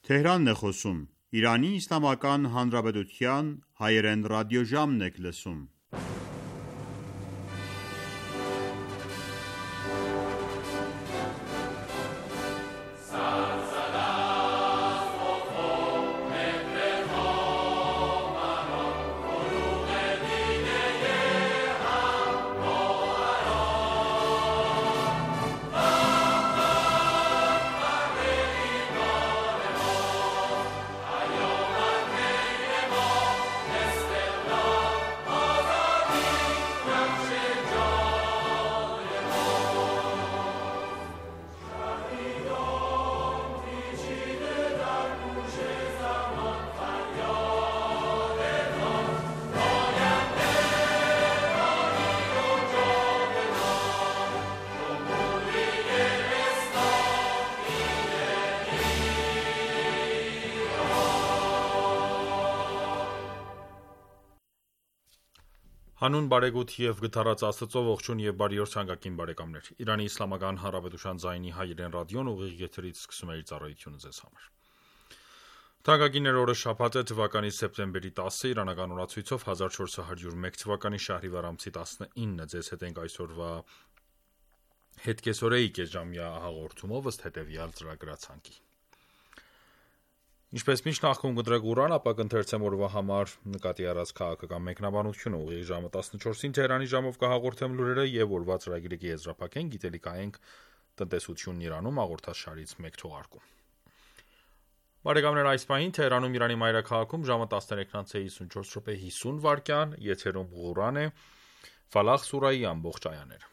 Թեհրանն է խոսում։ Իրանի Իսլամական Հանրապետության հայերեն ռադիոժամն եք լսում։ Հանուն բարեգութ և գթառած Աստծո ողջույն և բարի օր թանկագին բարեկամներ։ Իրանի Իսլամական Հանրապետության ձայնի հայերեն ռադիոն ուղիղ եթերից սկսում է իր ծառայությունը ձեզ համար։ Թանկագիններ, օրը շաբաթ է, թվականի սեպտեմբերի 10-ը, իրանական օրացույցով 1401 թվականի շահրիվար ամսի 19-ը։ Ձեզ հետ ենք այսօրվա հետկեսօրեի կեսժամյա հաղորդումով ըստ հետևյալ ծրագրացանկի։ Ինչպես միշտ նախքում կընտրեք Ղուրան, ապա կընթերցեմ օրվա համար նկատի առած քաղաքական մեկնաբանությունը, ուղիղ ժամը 14-ին Թեհրանի ժամով կհաղորդեմ լուրերը և օրվա ծրագիրը կեզրափակենք, գիտելիքահենք տնտեսությունն Իրանում հաղորդաշարից մեկ թողարկում։ Բարեկամներ, այս պահին Թեհրանում Իրանի մայրաքաղաքում ժամը 13:54 եթերում Ղուրան է, Ֆալաղ սուրայի ամբողջ այաները։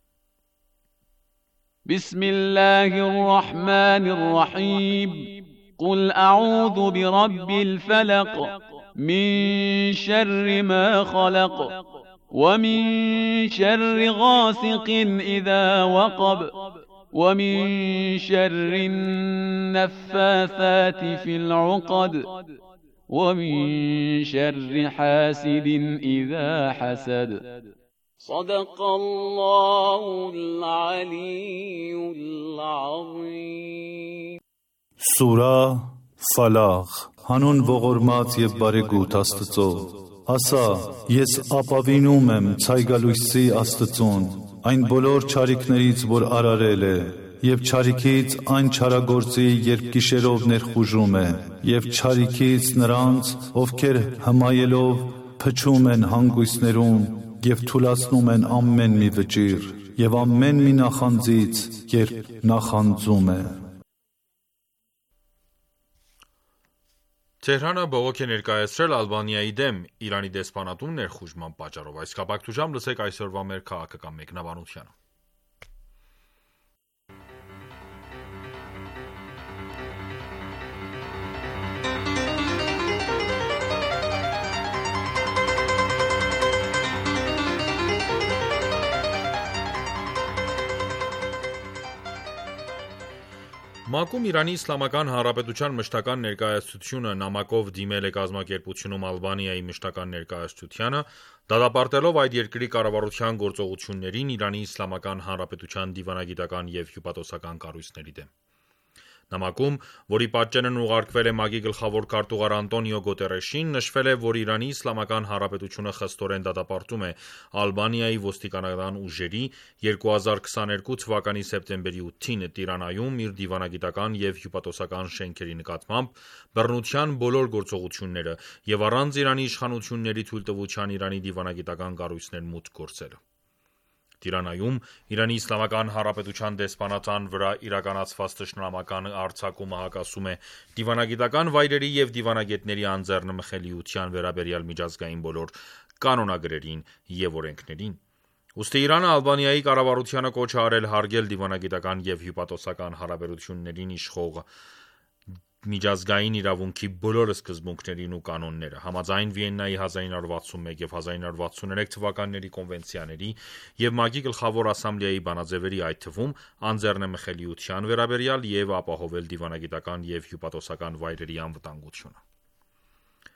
Բիսմիլլահիռռահմանիռռահիմ قل أعوذ برب الفلق من شر ما خلق ومن شر غاسق إذا وقب ومن شر النفاثات في العقد ومن شر حاسد إذا حسد صدق الله العلي العظيم Սուրա Ֆալաղ Հանուն ողորմած և բարեգութ Աստծո Ասա, ես ապավինում եմ ցայգալույսի Աստծուն, այն բոլոր չարիքներից, որ արարել է, և չարիքից այն չարագործի, երբ գիշերով ներխուժում է, և չարիքից նրանց, ովքեր հմայելով փչում են հանգույցներում և թուլացնում են ամեն մի վճիռ, և ամեն մի նախանձից, երբ նախանձում է։ Թեհրանը բողոք է ներկայացրել Ալբանիայի դեմ Իրանի դեսպանատուն ներխուժման պատճառով։ Այս կապակցությամբ լսեք այսօրվա մեր քաղաքական մեկնաբանությունը։ ՄԱԿ-ում Իրանի Իսլամական Հանրապետության մշտական ներկայացությունը նամակով դիմել է կազմակերպությունում Ալբանիայի մշտական ներկայացությանը, դատապարտելով այդ երկրի կառավարության գործողություններին Իրանի Իսլամական Հանրապետության դիվանագիտական և հյուպատոսական կառույցների դեմ։ Նամակում, որի պատճենն ուղարկվել է ՄԱԿ-ի գլխավոր քարտուղար Անտոնիո Գուտերեշին, նշվել է, որ Իրանի Իսլամական Հանրապետությունը խստորեն դատապարտում է Ալբանիայի ոստիկանական ուժերի 2022 թվականի սեպտեմբերի 8-ին Տիրանայում իր դիվանագիտական և հյուպատոսական շենքերի նկատմամբ բռնության բոլոր գործողությունները և առանց Իրանի իշխանությունների թույլտվության Իրանի դիվանագիտական կառույցներ մուտք գործելը։ Տիրանայում Իրանի Իսլամական Հանրապետության դեսպանատան վրա իրականացված թշնամական արձակումը հակասում է դիվանագիտական վայրերի և դիվանագետների անձեռնմխելիության վերաբերյալ միջազգային բոլոր կանոնագրերին և օրենքներին։ Ուստի Իրանը Ալբանիայի կառավարությանը կոչ է արել հարգել դիվանագիտական և հյուպատոսական հարաբերություններին իշխող միջազգային իրավունքի բոլոր սկզբունքներին ու կանոնները, համաձայն Վիեննայի 1961 և 1963 թվականների կոնվենցիաների և ՄԱԿ-ի գլխավոր ասամբլեայի բանաձևերի, այդ թվում անձեռնմխելիության վերաբերյալ և ապահովել դիվանագիտական և հյուպատոսական վայրերի անվտանգությունը։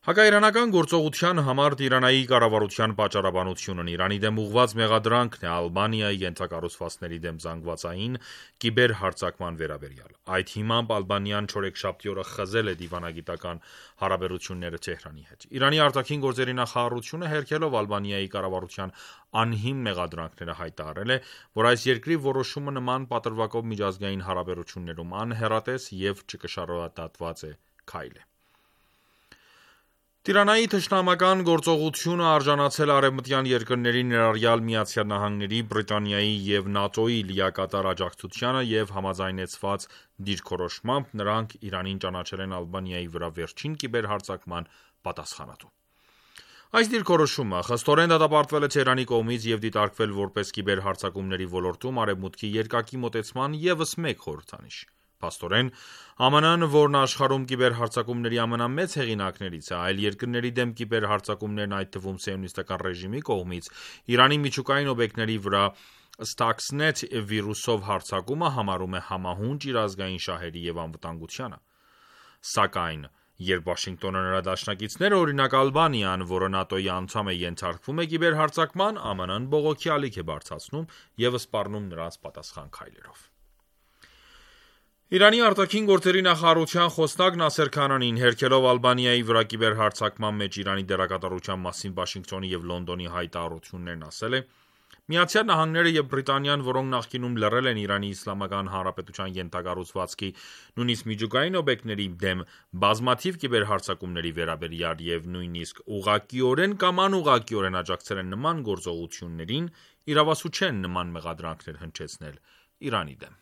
Հակաիրանական գործողության համար Տիրանայի կառավարության պատճառաբանությունն Իրանի դեմ ուղղված մեղադրանքն է Ալբանիայի ենթակառուցվածքների դեմ զանգվածային կիբերհարձակման վերաբերյալ։ Այդ հիմամբ Ալբանիան չորեքշաբթի օրը խզել է դիվանագիտական հարաբերությունները Թեհրանի հետ։ Իրանի արտաքին գործերի նախարարությունը հերքելով Ալբանիայի կառավարության անհիմն մեղադրանքները հայտարարել է, որ այս երկրի որոշումը նման պատրվակով միջազգային հարաբերություններում անհեռատես եւ չկշռադատված քայլ է։ Տիրանայի թշնամական գործողությունը արժանացել արևմտյան երկրների ներառյալ Միացյալ Նահանգների, Բրիտանիայի եւ ՆԱՏՕ-ի լիակատար աջակցությանը եւ համաձայնեցված դիրքորոշմամբ նրանք Իրանին ճանաչել են Ալբանիայի վրա վերջին կիբերհարձակման պատասխանատու։ Այս դիրքորոշումը խստորեն դատապարտվել է Թեհրանի կողմից եւ դիտարկվել որպես կիբերհարձակումների ոլորտում արևմուտքի երկակի մոտեցման եւս մեկ խորհրդանիշ։ Փաստորեն, ԱՄՆ-ն, որն աշխարհում կիբերհարձակումների ամենամեծ հեղինակներից է, այլ երկրների դեմ կիբերհարձակումներն, այդ թվում սիոնիստական ռեժիմի կողմից Իրանի միջուկային օբյեկտների վրա Stuxnet վիրուսով հարձակումը համարում է համահունչ իր ազգային շահերի եւ անվտանգությանը։ Սակայն, երբ Վաշինգտոնը նրա դաշնակիցները, օրինակ Ալբանիան, որը ՆԱՏՕ-ի անդամ է, ենթարկվում է կիբերհարձակման, ԱՄՆ-ն բողոքի ալիք է բարձրացնում եւ սպառնում նրանց պատասխան քայլերով։ Իրանի արտաքին գործերի նախարարության խոսնակ Նասեր Քանանին հերքելով Ալբանիայի վրա կիբերհարձակման մեջ Իրանի դերակատարության մասին Վաշինգտոնի եւ Լոնդոնի հայտարարություններն ասել է. Միացյալ Նահանգները եւ Բրիտանիան, որոնք նախկինում լռել են Իրանի Իսլամական Հանրապետության ենթակառուցվածքի, նույնիսկ միջուկային օբյեկտների դեմ բազմաթիվ կիբերհարձակումների վերաբերյալ եւ նույնիսկ ուղղակիորեն կամ անուղղակիորեն աջակցել են նման գործողություններին, իրավասու չեն նման մեղադրանքներ հնչեցնել Իրանի դեմ։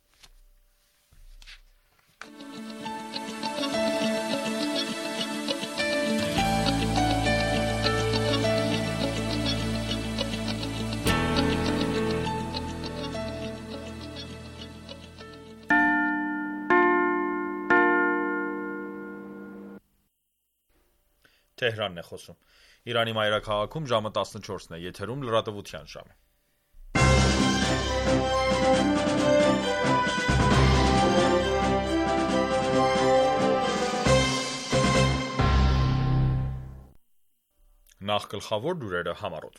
Թեհրանն է խոսում։ Իրանի մայրաքաղաքում ժամը 14-ն է, եթերում լրատվության ժամ է։ Նախ գլխավոր լուրերը համառոտ։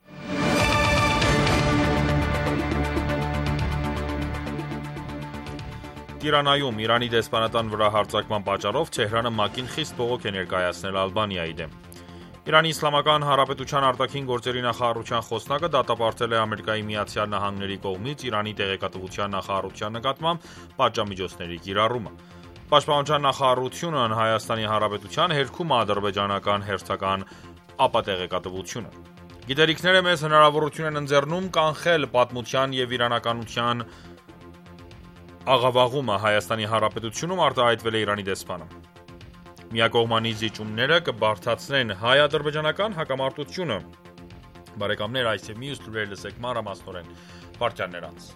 Տիրանայում Իրանի դեսպանատան վրա հարձակման պատճառով Թեհրանը ՄԱԿ-ին խիստ բողոք է ներկայացնել Ալբանիայի դեմ։ Իրանի Իսլամական Հանրապետության արտաքին գործերի նախարարության խոսնակը դատապարտել է Ամերիկայի Միացյալ Նահանգների կողմից Իրանի տեղեկատվության նախարարության նկատմամբ պատժամիջոցների կիրառումը։ Պաշտպանության նախարարությունն Հայաստանի Հանրապետության հերքում է ադրբեջանական հերթական ապատեղեկատվությունը։ Գիտելիքները մեզ հնարավորություն են ընձեռնում կանխել պատմության եւ իրանականության աղավաղումը Հայաստանի Հանրապետությունում արտահայտվել է Իրանի դեսպանը։ Միակողմանի զիջումները կբարդացնեն հայ-ադրբեջանական հակամարտությունը։ Բարեկամներ, այս եւ մյուս լուրեր լսեք մանրամասնորեն Պարտիաներ անց։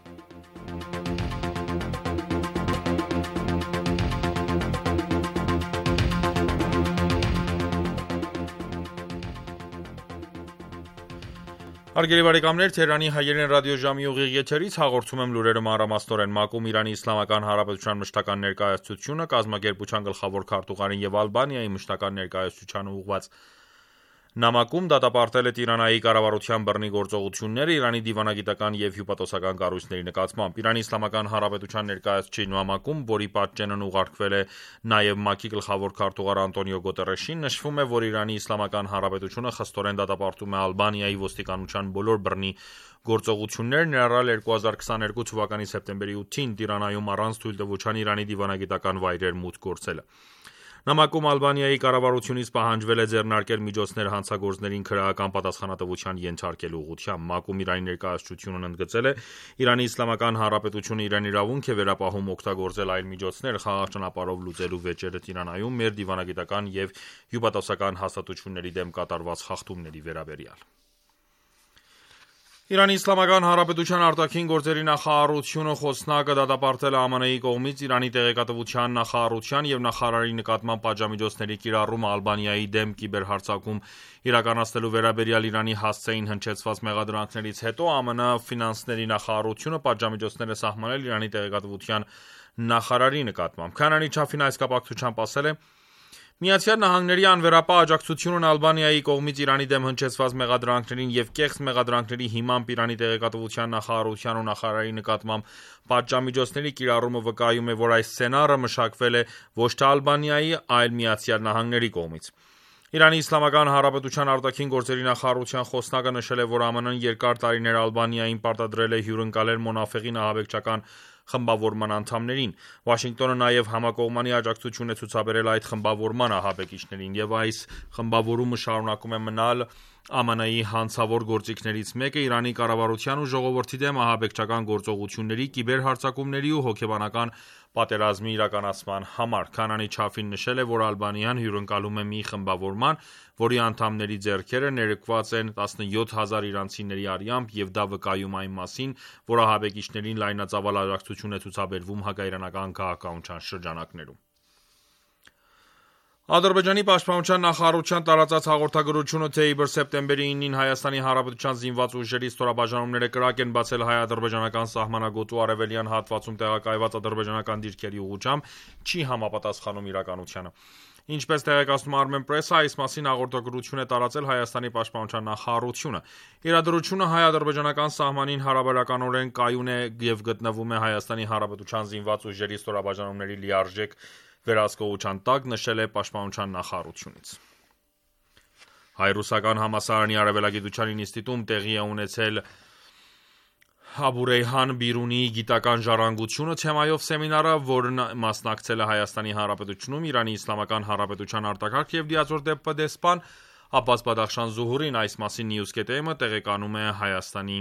Հարգելի բարեկամներ, Թեհրանի հայերեն ռադիոժամի ուղիղ եթերից հաղորդում եմ լուրերը մանրամասնորեն։ ՄԱԿ-ում Իրանի Իսլամական Հանրապետության մշտական ներկայացությունը, կազմակերպության գլխավոր քարտուղարին եւ Ալբանիայի մշտական ներկայացությանը ուղղված նամակում դատապարտել է Տիրանայի կառավարության բռնի գործողությունները Իրանի դիվանագիտական եւ հյուպատոսական կառույցների նկատմամբ։ Իրանի Իսլամական Հանրապետության ներկայացուցիչ նամակում, որի պատճենն ուղարկվել է նաեւ ՄԱԿ-ի գլխավոր քարտուղար Անտոնիո Գուտերեշին, նշվում է, որ Իրանի Իսլամական Հանրապետությունը խստորեն դատապարտում է Ալբանիայի ոստիկանության բոլոր բռնի գործողություններ, ներառյալ 2022 թվականի սեպտեմբերի 8-ին Տիրանայում առանց թույլտվության Իրանի դիվանագիտական վայրեր մուտք գործելը։ Նամակում Ալբանիայի կառավարությունից պահանջվել է ձեռնարկել միջոցներ հանցագործներին քրեական պատասխանատվության ենթարկելու ուղղությամբ։ ՄԱԿ-ում Իրանի ներկայացությունն ընդգծել է Իրանի Իսլամական Հանրապետությունը իրեն իրավունք է վերապահում օգտագործել այլ միջոցներ խաղաղ ճանապարհով լուծելու վեճերը Տիրանայում մեր դիվանագիտական եւ հյուպատոսական հաստատությունների դեմ կատարված խախտումների վերաբերյալ։ Իրանի Իսլամական Հանրապետության արտաքին գործերի նախարարությունը խոսնակը դատապարտել է ԱՄՆ-ի կողմից Իրանի տեղեկատվության նախարարության եւ նախարարի նկատմամբ պատժամիջոցների կիրառումը Ալբանիայի դեմ կիբերհարձակում իրականացնելու վերաբերյալ Իրանի հասցեին հնչեցված մեղադրանքներից հետո ԱՄՆ ֆինանսների նախարարությունը պատժամիջոցներ է սահմանել Իրանի տեղեկատվության նախարարի նկատմամբ։ Քանանի Չաֆին այս կապակցությամբ ասել է. Միացյալ Նահանգների անվերապահ աջակցությունն Ալբանիայի կողմից Իրանի դեմ հնչեցված մեղադրանքներին եւ կեղծ մեղադրանքների հիմամբ Իրանի տեղեկատվության նախարարության ու նախարարի նկատմամբ պատժամիջոցների կիրառումը վկայում է, որ այս սցենարը մշակվել է ոչ թե Ալբանիայի, այլ Միացյալ Նահանգների կողմից։ Իրանի Իսլամական Հանրապետության արտաքին գործերի նախարարության խոսնակը նշել է, որ ԱՄՆ-ն երկար տարիներ Ալբանիային պարտադրել է հյուրընկալել Մոնաֆեղին ահաբեկչական խմբավորման անդամներին։ Վաշինգտոնը նաև համակողմանի աջակցություն է ցուցաբերել այդ խմբավորման ահաբեկիչներին, եւ այս խմբավորումը շարունակում է մնալ ԱՄՆ-ի հանցավոր գործիքներից մեկը Իրանի կառավարության ու ժողովրդի դեմ ահաբեկչական գործողությունների, կիբերհարձակումների ու հոգեբանական պատերազմի իրականացման համար։ Քանանի Չաֆին նշել է, որ Ալբանիան հյուրընկալում է մի խմբավորման, որի անդամների ձեռքերը ներկված են 17,000 իրանցիների արյամբ, եւ դա վկայում այն մասին, որ ահաբեկիչներին լայնածավալ աջակցություն է ցուցաբերվում հակաիրանական քաղաքականության շրջանակներում։ Ադրբեջանի պաշտպանության նախարարության տարածած հաղորդագրությունը, թե իբր սեպտեմբերի 9-ին Հայաստանի Հանրապետության զինված ուժերի ստորաբաժանումները կրակ են բացել հայ-ադրբեջանական սահմանագոտու արևելյան հատվածում տեղակայված ադրբեջանական դիրքերի ուղղությամբ, չի համապատասխանում իրականությանը։ Ինչպես տեղեկացնում Armen Press-ը, այս մասին հաղորդագրություն է տարածել Հայաստանի պաշտպանության նախարարությունը։ Իրադրությունը հայ-ադրբեջանական սահմանին հարաբերականորեն կայուն է եւ գտնվում է Հայաստանի Հանրապետության զինված ուժերի ստորաբաժանումների լիարժեք վերահսկողության տակ, նշել է պաշտպանության նախարարությունից։ Հայ-ռուսական համալսարանի արևելագիտության ինստիտուտում տեղի է ունեցել Աբու Ռեյհան Բիրունիի գիտական ժառանգությունը թեմայով սեմինարը, որն մասնակցել է Հայաստանի Հանրապետությունում Իրանի Իսլամական Հանրապետության արտակարգ եւ դիածոր դեսպան Աբբաս Բադախշան Զուհուրին։ Այս մասին News.am-ը տեղեկանում է Հայաստանի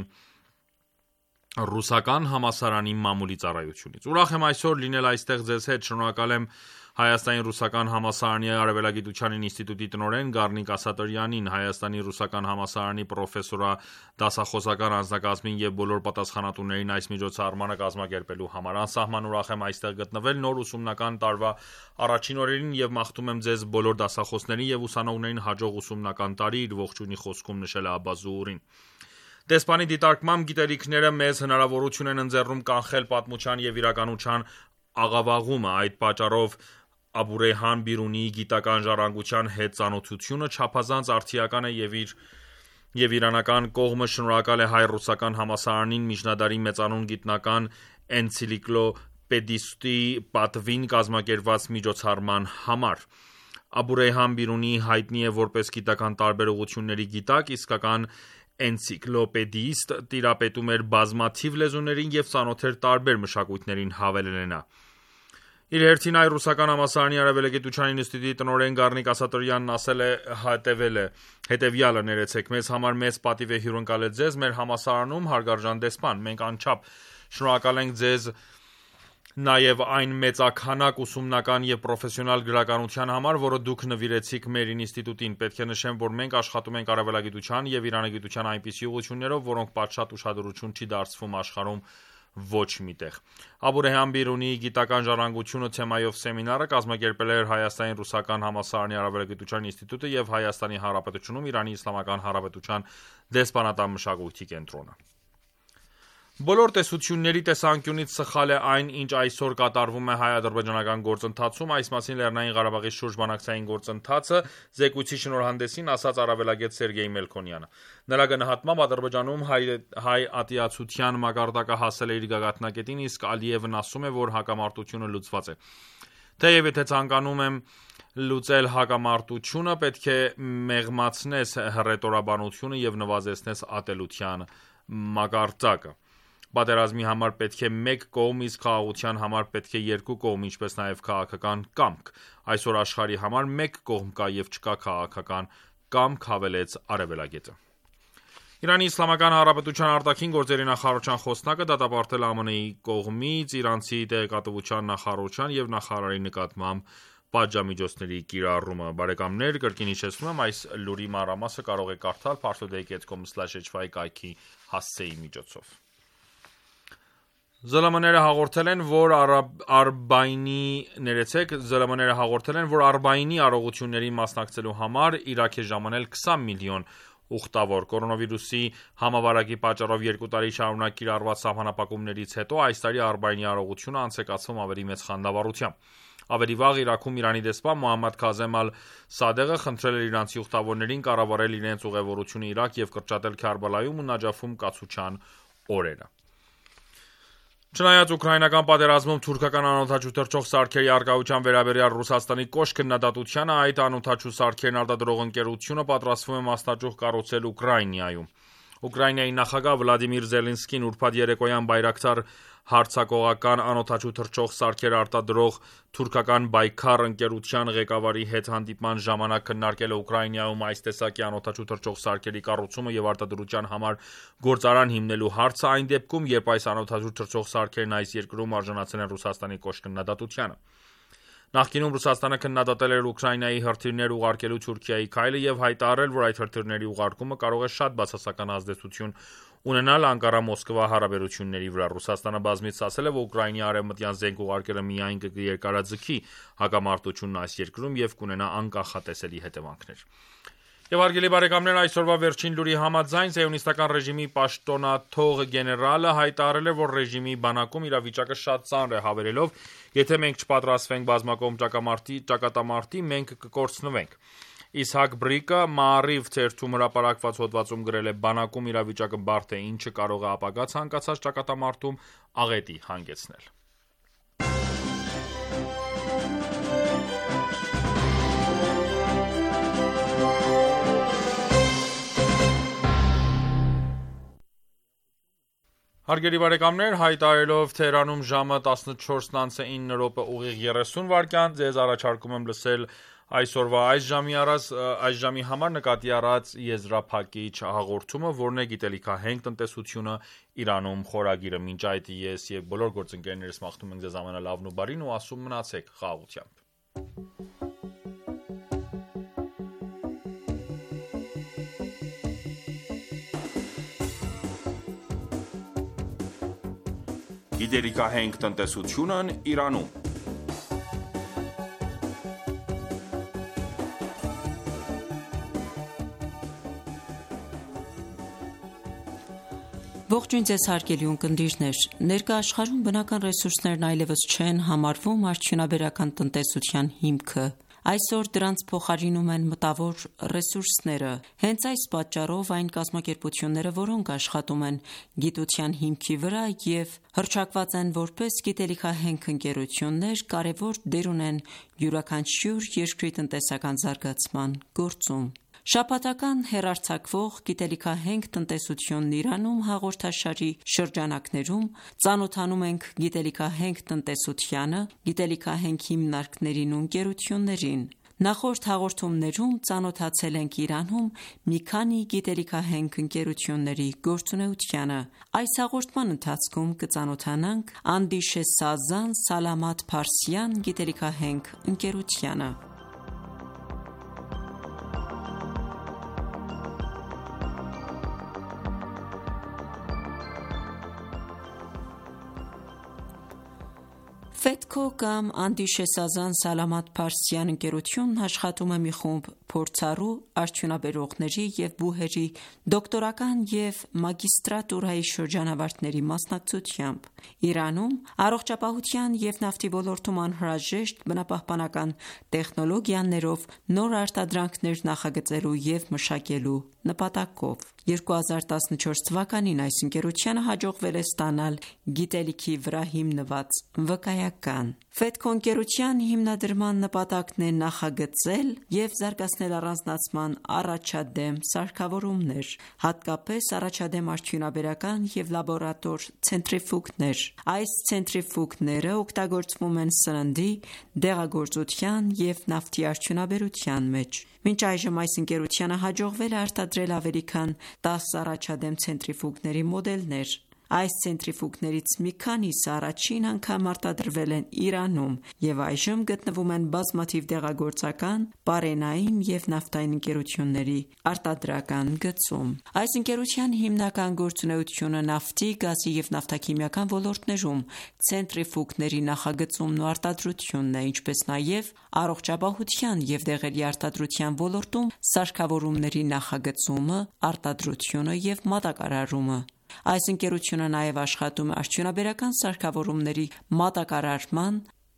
ռուսական համալսարանի մամուլի ծառայությունից։ Ուրախ եմ այսօր լինել այստեղ ձեզ հետ, շնորհակալ եմ Հայաստանի ռուսական համալսարանի արևելագիտության ինստիտուտի տնօրեն Գառնիկ Ասատրյանին, Հայաստանի ռուսական համալսարանի պրոֆեսորադասախոսական անձնակազմին եւ բոլոր պատասխանատուներին այս միջոցառմանը կազմակերպելու համար։ Անսահման ուրախ եմ այստեղ գտնվել նոր ուսումնական տարվա առաջին օրերին եւ մաղթում եմ ձեզ բոլոր դասախոսներին եւ ուսանողներին հաջող ուսումնական տարի, իր ողջույնի խոսքում նշել է Աբբաս Զուհուրին։ Դեսպանի դիտարկմամբ գիտելիքները մեզ հնարավորություն են ընձեռում կանխել պատմության եւ իրականության աղավաղումը։ Այդ պատճառով Աբու Ռեյհան Բիրունիի գիտական ժառանգության հետ ծանոթությունը չափազանց արդիական է եւ իրանական կողմը շնորհակալ է հայ-ռուսական համալսարանին միջնադարի մեծանուն գիտնական էնցիկլոպեդիստի պատվին կազմակերպված միջոցառման համար։ Աբու Ռեյհան Բիրունի հայտնի է որպես գիտական տարբեր ուղղությունների գիտակ, իսկական էնցիկլոպեդիստ, տիրապետում էր բազմաթիվ լեզուներին եւ ծանոթ էր տարբեր մշակույթներին, հավելել է նա։ Իր հերթին հայ-ռուսական համալսարանի արևելագիտության ինստիտուտի տնօրեն Գառնիկ Ասատրյանն ասել է հետևյալը. ներեցեք, մեզ համար մեծ պատիվ է հյուրընկալել ձեզ մեր համալսարանում, հարգարժան դեսպան։ Մենք անչափ շնորհակալ ենք ձեզ նաև այն մեծաքանակ ուսումնական եւ պրոֆեսիոնալ գրականության համար, որը դուք նվիրեցիք մեր ինստիտուտին։ Պետք է նշեմ, որ մենք աշխատում ենք արևելագիտության եւ իրանագիտության այնպիսի ուղղություններով, որոնք պատշաճ ուշադրություն չի դարձվում աշխարհում ոչ միտեղ։ Աբու Ռեյհան Բիրունիի գիտական ժառանգությունը թեմայով սեմինարը կազմակերպել էր Հայաստանի ռուսական համալսարանի արևելագիտության ինստիտուտը եւ Հայաստանի Հանրապետությունում Իրանի Իսլամական Հանրապետության դեսպանատան մշակույթի կենտրոնը։ Բոլոր տեսությունների տեսանկյունից սխալ է այն, ինչ այսօր կատարվում է հայ-ադրբեջանական գործընթացում, այս մասին Լեռնային Ղարաբաղի շուրջ բանակցային գործընթացը զեկույցի շնորհանդեսին ասաց առավելագետ Սերգեյ Մելքոնյանը։ Նրա գնահատմամբ Ադրբեջանում հայ ատիացության մակարդակը հասել է իր գագաթնակետին, իսկ Ալիևն ասում է, որ հակամարտությունը լուծված է։ Թեև եթե ցանկանում եմ լուծել հակամարտությունը, պետք է մեղմացնես հռետորաբանությունը եւ նվազեցնես ատելության մակարդակը։ Պատերազմի համար պետք է մեկ կողմ, իսկ խաղաղության համար պետք է երկու կողմ, ինչպես նաև քաղաքական կամք։ Այսօր աշխարհի համար մեկ կողմ կա եւ չկա քաղաքական կամք, հավելեց արևելագետը։ Իրանի Իսլամական Հանրապետության արտաքին գործերի նախարարության խոսնակը դատապարտել ԱՄՆ-ի կողմից իրանցի տեղեկատվության նախարարության եւ նախարարի նկատմամբ պատժամիջոցների կիրառումը։ Բարեկամներ, կրկին հիշեցնում եմ, այս լուրի մանրամասը կարող եք կարդալ parstoday.com/hy կայքի հասցեի միջոցով։ ԶԼՄ-ները հաղորդել են, որ Արբայինի արարողություններին մասնակցելու համար Իրաք է ժամանել 20 միլիոն ուխտավոր։ Կորոնավիրուսի համավարակի պատճառով 2 տարի շարունակ կիրառված սահմանափակումներից հետո այս տարի Արբայինի արարողությունը անց է կացվում ավելի մեծ խանդավառությամբ։ Ավելի վաղ Իրաքում Իրանի դեսպան Մոհամմադ Քազեմ Ալ-Սադեղը խնդրել էր իրանցի ուխտավորներին կառավարել իրենց ուղևորությունը Իրաք եւ կրճատել Քարբալայում ու Նաջաֆում կացության օրերը։ Չնայած ուկրաինական պատերազմում թուրքական անօդաչու թռչող սարքերի առկայության վերաբերյալ Ռուսաստանի կոշտ քննադատությանը, այդ անօդաչու սարքերն արտադրող ընկերությունը պատրաստվում է մասնաճյուղ կառուցել Ուկրաինայում։ Ուկրաինայի նախագահ Վլադիմիր Զելենսկին ուրբաթ երեկոյան Բայրակտար հարձակողական անօդաչու թռչող սարքեր արտադրող թուրքական Բայքար ընկերության ղեկավարի հետ հանդիպման ժամանակ քննարկել է Ուկրաինայում այս տեսակի անօդաչու թռչող սարքերի կառուցումը եւ արտադրության համար գործարան հիմնելու հարցը այն դեպքում, երբ այս անօդաչու թռչող սարքերն այս երկրում արժանացել են Ռուսաստանի կոշտ քննադատությանը։ Նախկինում Ռուսաստանը քննադատել էր Ուկրաինայի հրթիռներ ուղարկելու Թուրքիայի քայլը եւ հայտարարել, որ այդ հրթիռների ուղարկումը կարող է շատ բացասական ազդեցություն ունենալ Անկարա-Մոսկվա հարաբերությունների վրա։ Ռուսաստանը բազմիցս ասել է, որ Ուկրաինայի արևմտյան զենք ուղարկելը միայն կերկարաձգի հակամարտությունն այս երկրում եւ կունենա անկախատեսելի հետևանքներ։ Եվ հարգելի բարեկամներ, այսօրվա վերջին լուրի համաձայն Սիոնիստական ռեժիմի պաշտոնաթող գեներալը հայտարարել է, որ ռեժիմի բանակում իրավիճակը շատ ծանր է, հավելելով, եթե մենք չպատրաստվենք բազմակողմ ճակատամարտի, մենք կկորցնվենք։ Իսհակ Բրիկը Մաարիվ թերթում հրապարակված հոդվածում գրել է. բանակում իրավիճակը բարդ է, ինչը կարող է ապագա ցանկացած ճակատամարտում աղետի հանգեցնել։ Հարգելի բարեկամներ, հայտարարելով Թեհրանում ժամը 14:09 ուղիղ 30 վայրկյան, ձեզ առաջարկում եմ լսել այսօրվա այս ժամի համար նկատի առած եզրափակիչ հաղորդումը, որն է գիտելիքահենք տնտեսությունը Իրանում խորագիրը։ Մինչ այդ ես եւ բոլոր գործընկերներս մաղթում ենք ձեզ ամենալավն ու բարին ու ասում մնացեք խաղաղությամբ։ Գիտելիքահենք տնտեսությունն Իրանում։ Ողջույն ձեզ հարգելի ունկնդիրներ, ներկա աշխարհում բնական ռեսուրսներն այլևս չեն համարվում արդյունաբերական տնտեսության հիմքը։ Այսօր դրանց փոխարինում են մտավոր ռեսուրսները։ Հենց այս պատճառով այն կազմակերպությունները, որոնք աշխատում են գիտության հիմքի վրա եւ հռչակված են որպես գիտելիքահենք ընկերություններ, կարևոր դեր ունեն յուրաքանչյուր երկրի տնտեսական զարգացման գործում։ Շաբաթական հեռարձակվող գիտելիքահենք տնտեսությունն Իրանում հաղորդաշարի շրջանակներում ծանոթանում ենք գիտելիքահենք տնտեսությանը, գիտելիքահենք հիմնարկներին ու ընկերություններին։ Նախորդ հաղորդումներում ծանոթացել ենք Իրանում մի քանի գիտելիքահենք ընկերությունների գործունեությանը։ Այս հաղորդման ընթացքում կծանոթանանք Անդիշե Սազան Սալամաթ Փարսյան գիտելիքահենք ընկերությանը։ Ֆետքո կամ Անդիշե Սազան Սալամաթ Փարսյան ընկերությունն աշխատում է մի խումբ փորձառու արդյունաբերողների եւ բուհերի դոկտորական եւ մագիստրատուրայի շրջանավարտների մասնակցությամբ։ Իրանում առողջապահության եւ նավթի ոլորտում անհրաժեշտ բնապահպանական տեխնոլոգիաներով նոր արտադրանքներ նախագծելու եւ մշակելու նպատակով 2014 թվականին այս ընկերությանը հաջողվել է ստանալ գիտելիքի վրա հիմնված վկայական։ Ֆետքո ընկերության հիմնադրման նպատակն է նախագծել եւ զարգացնել առանձնացման առաջադեմ սարքավորումներ, հատկապես առաջադեմ արդյունաբերական եւ լաբորատոր ցենտրիֆուգներ։ Այս ցենտրիֆուգները օգտագործվում են սննդի, դեղագործության եւ նավթի արդյունաբերության մեջ։ Մինչ այժմ այս ընկերությանը հաջողվել է արտադրել ավելի քան 10 առաջադեմ ցենտրիֆուգների մոդելներ։ Այս ցենտրիֆուգներից մի քանիսը առաջին անգամ արտադրվել են Իրանում եւ այժմ գտնվում են բազմաթիվ դեղագործական, պարենային եւ նավթային ընկերությունների արտադրական գծում։ Այս ընկերության հիմնական գործունեությունը նավթի, գազի եւ նավթաքիմիական ոլորտներում ցենտրիֆուգների նախագծումն ու արտադրությունն է, ինչպես նաեւ առողջապահության եւ դեղերի արտադրության ոլորտում սարքավորումների նախագծումը, արտադրությունը եւ մատակարարումը։ Այս ընկերությունը նաև աշխատում է արդյունաբերական սարքավորումների մատակարարման,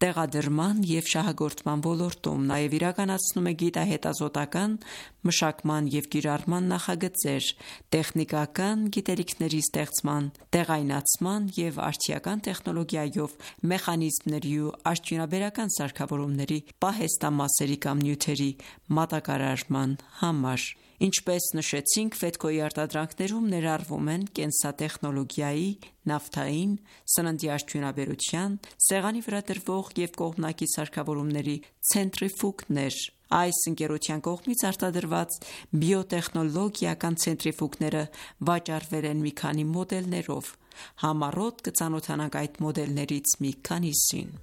տեղադրման և շահագործման ոլորտում, նաև իրականացնում է գիտահետազոտական, մշակման և կիրառման նախագծեր, տեխնիկական գիտելիքների ստեղծման, տեղայնացման և արդիական տեխնոլոգիայով մեխանիզմների ու արդյունաբերական սարքավորումների պահեստամասերի կամ նյութերի մատակարարման համար: Ինչպես նշեցինք, Ֆեդկոյի արտադրանքներում ներառվում են կենսատեխնոլոգիայի, նավթային, սննդի արդյունաբերության, սեղանի վրա դրվող և կողմնակի սարքավորումների ցենտրիֆուգներ: Այս ընկերության կողմից արտադրված բիոտեխնոլոգիական ցենտրիֆուգները վաճառվել են մի քանի մոդելներով: Համառոտ կծանոթանանք այդ մոդելներից մի քանիսին: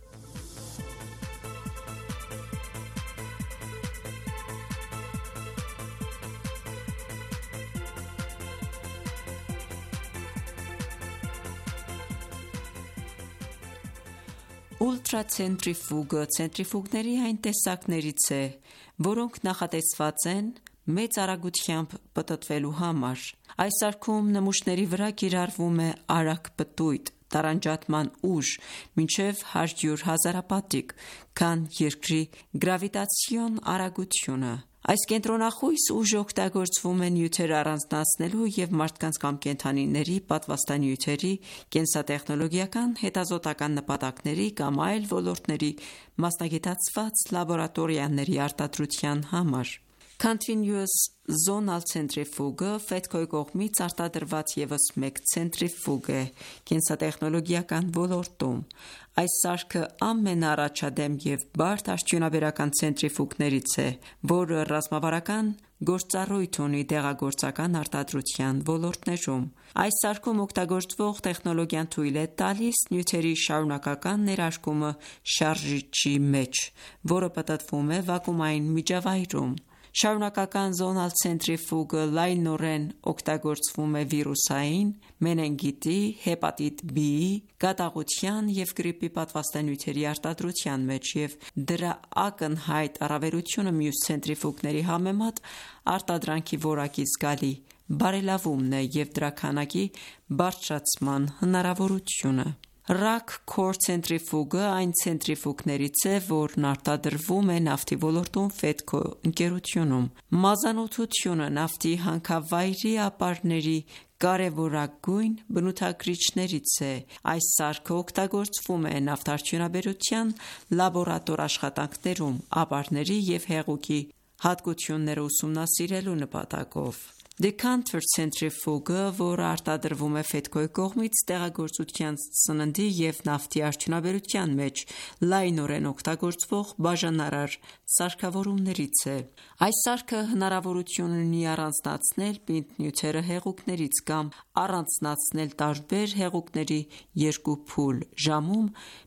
Ուլտրացենտրիֆուգը ցենտրիֆուգների այն տեսակներից է, որոնք նախատեսված են մեծ արագությամբ պտտվելու համար: Այս սարքում նմուշների վրա կիրառվում է արագ պտույտ, տարանջատման ուժ մինչև 100 հազարապատիկ, քան երկրի գրավիտացիոն արագությունը: Այս կենտրոնախույս ուժը օգտագործվում է նյութեր առանձնացնելու և մարդկանց կամ կենդանիների պատվաստանյութերի, կենսատեխնոլոգիական հետազոտական նպատակների կամ այլ ոլորտների մասնագիտացված լաբորատորիաների արտադրության համար: Continuous Zonal Centrifuge-ը Ֆեդկոյի կողմից արտադրված ևս մեկ ցենտրիֆուգ է կենսատեխնոլոգիական ոլորտում: Այս սարքը ամենաառաջադեմ և բարդ արդյունաբերական ցենտրիֆուգներից է, որը ռազմավարական գործառույթ ունի դեղագործական արտադրության ոլորտներում: Այս սարքում օգտագործվող տեխնոլոգիան թույլ է տալիս նյութերի շարունակական ներարկումը շարժիչի մեջ, որը պտտվում է վակուումային միջավայրում: Շարունակական Zonal Centrifuge-ը լայնորեն օգտագործվում է վիրուսային, մենենգիտի, հեպատիտ B-ի, կատաղության և գրիպի պատվաստանյութերի արտադրության մեջ և դրա ակնհայտ առավելությունը մյուս ցենտրիֆուգների համեմատ արտադրանքի որակի զգալի բարելավումն է և դրա քանակի բարձրացման հնարավորությունը: Rack Core ցենտրիֆուգը այն ցենտրիֆուգներից է, որն արտադրվում է նավթի ոլորտում Ֆեդկո ընկերությունում: Մազանոթությունը նավթի հանքավայրի ապարների կարևորագույն բնութագրիչներից է: Այս սարքը օգտագործվում է նավթարդյունաբերության լաբորատոր աշխատանքներում ապարների և հեղուկի հատկությունները ուսումնասիրելու նպատակով: Decanter ցենտրիֆուգը, որը արտադրվում է Ֆեդկոյի կողմից տեղագործության, սննդի և նավթի արդյունաբերության մեջ լայնորեն օգտագործվող բաժանարար սարքավորումներից է: Այս սարքը հնարավորություն ունի առանձնացնել պինդ նյութերը հեղուկներից կամ առանձնացնել տարբեր հեղուկների երկու փուլ ժամում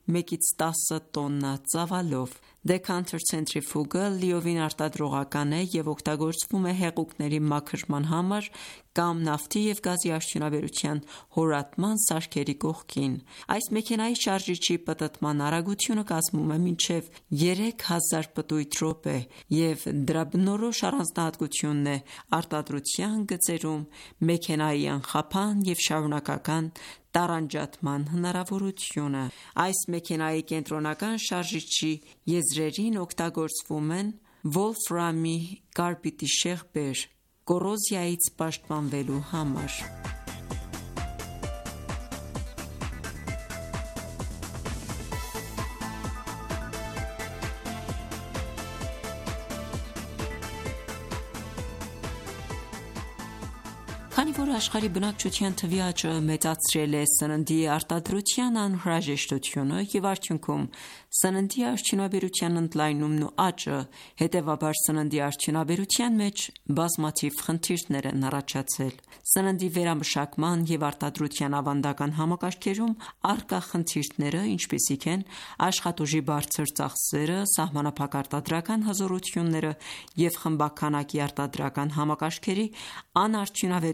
1-10 տոննա ծավալով: Decanter ցենտրիֆուգը լիովին արտադրողական է և օգտագործվում է հեղուկների մաքրման համար կամ նավթի և գազի արդյունաբերության հորատման սարքերի կողքին: Այս մեքենայի շարժիչի պտտման արագությունը կազմում է մինչև 3000 պտույտ րոպե և դրա բնորոշ առանձնահատկությունն է արտադրության գծերում մեքենայի անխափան և շարունակական տարանջատման հնարավորությունը: Այս մեքենայի կենտրոնական շարժիչի եզրերին օգտագործվում են վոլֆրամի կարբիդի շեղբեր՝ կոռոզիայից պաշտպանվելու համար: Քանի որ աշխարհի բնակչության թվի աճը մեծացրել է սննդի արտադրության անհրաժեշտությունը և արդյունքում սննդի արդյունաբերության ընդլայնումն ու աճը, հետևաբար սննդի արդյունաբերության մեջ բազմաթիվ խնդիրներ են առաջացել: Սննդի վերամշակման և արտադրության ավանդական համակարգերում առկա խնդիրները, ինչպիսիք են աշխատուժի բարձր ծախսերը, սահմանափակ արտադրական հզորությունները և խմբաքանակի արտադրական համակարգերի անարդյունավետ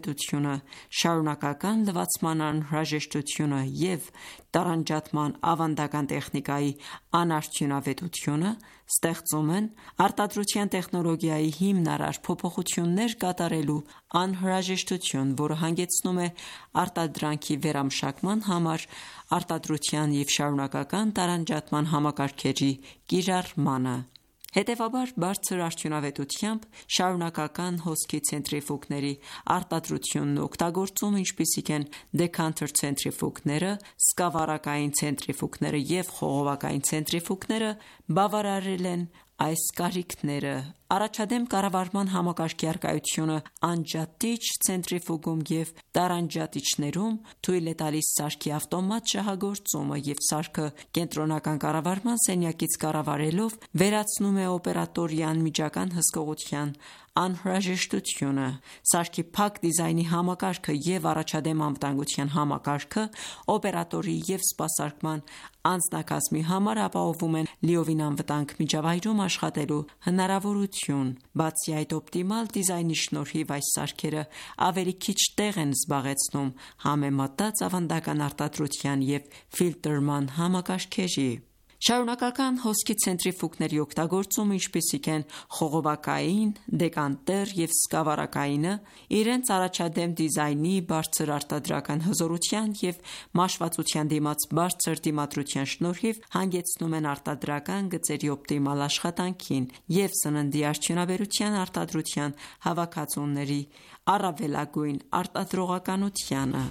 անհրաժեշտությունը, շարունակական լվացման անհրաժեշտությունը և տարանջատման ավանդական տեխնիկայի անարդյունավետությունը ստեղծում են արտադրության տեխնոլոգիայի հիմնարար փոփոխություններ կատարելու անհրաժեշտություն, որը հանգեցնում է արտադրանքի վերամշակման համար արտադրության և շարունակական տարանջատման համակարգերի կիրառմանը: Հետևաբար, բարձր արդյունավետությամբ շարունակական հոսքի ցենտրիֆուգների արտադրությունն ու օգտագործումը, ինչպիսիք են դեքանթեր ցենտրիֆուգները, սկավառակային ցենտրիֆուգները և խողովակային ցենտրիֆուգները, բավարարել են այս կարիքները: Առաջադեմ կառավարման համակարգի առկայությունը անջատիչ ցենտրիֆուգում և տարանջատիչներում թույլ է տալիս սարքի ավտոմատ շահագործումը և սարքը կենտրոնական կառավարման սենյակից կառավարելով վերացնում է օպերատորի անմիջական հսկողության անհրաժեշտությունը: Սարքի փակ դիզայնի համակարգը և առաջադեմ անվտանգության համակարգը օպերատորի և սպասարկման անձնակազմի համար ապահովում են լիովին անվտանգ միջավայրում աշխատելու հնարավորություն: Բացի այդ, օպտիմալ դիզայնի շնորհիվ այս սարքերը ավելի քիչ տեղ են զբաղեցնում համեմատած ավանդական արտադրության և ֆիլտրման համակարգերի: Շարունակական հոսքի ցենտրիֆուգների օգտագործումը, ինչպիսիք են խողովակային, դեկանտեր և սկավառակայինը, իրենց առաջադեմ դիզայնի, բարձր արտադրական հզորության և մաշվածության դիմաց բարձր դիմադրության շնորհիվ հանգեցնում են արտադրական գծերի օպտիմալ աշխատանքին և սննդի արդյունաբերության արտադրության հավաքածուների առավելագույն արտադրողականությանը: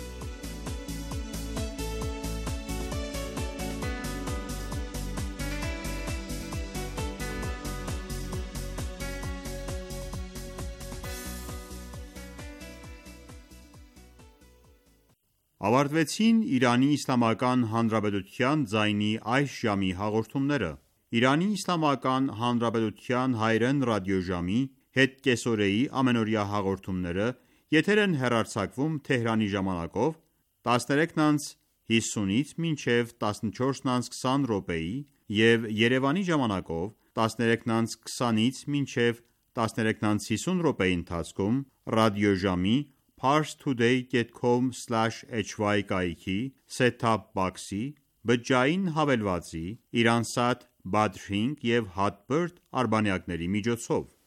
Ավարտվեցին Իրանի Իսլամական Հանրապետության ձայնի այս ժամի հաղորդումները: Իրանի Իսլամական Հանրապետության հայրեն ռադիոժամի հետկեսօրեի ամենօրյա հաղորդումները եթեր են հեռարձակվում Թեհրանի ժամանակով 13:50-ից մինչև 14:20 րոպեի և Երևանի ժամանակով 13:20-ից մինչև 13:50 րոպեի ընթացքում ռադիոժամի parstoday.com/hy կայքի set-top box-ի, բջջային հավելվածի, Iransat Badrink և Hotbird արբանյակների միջոցով: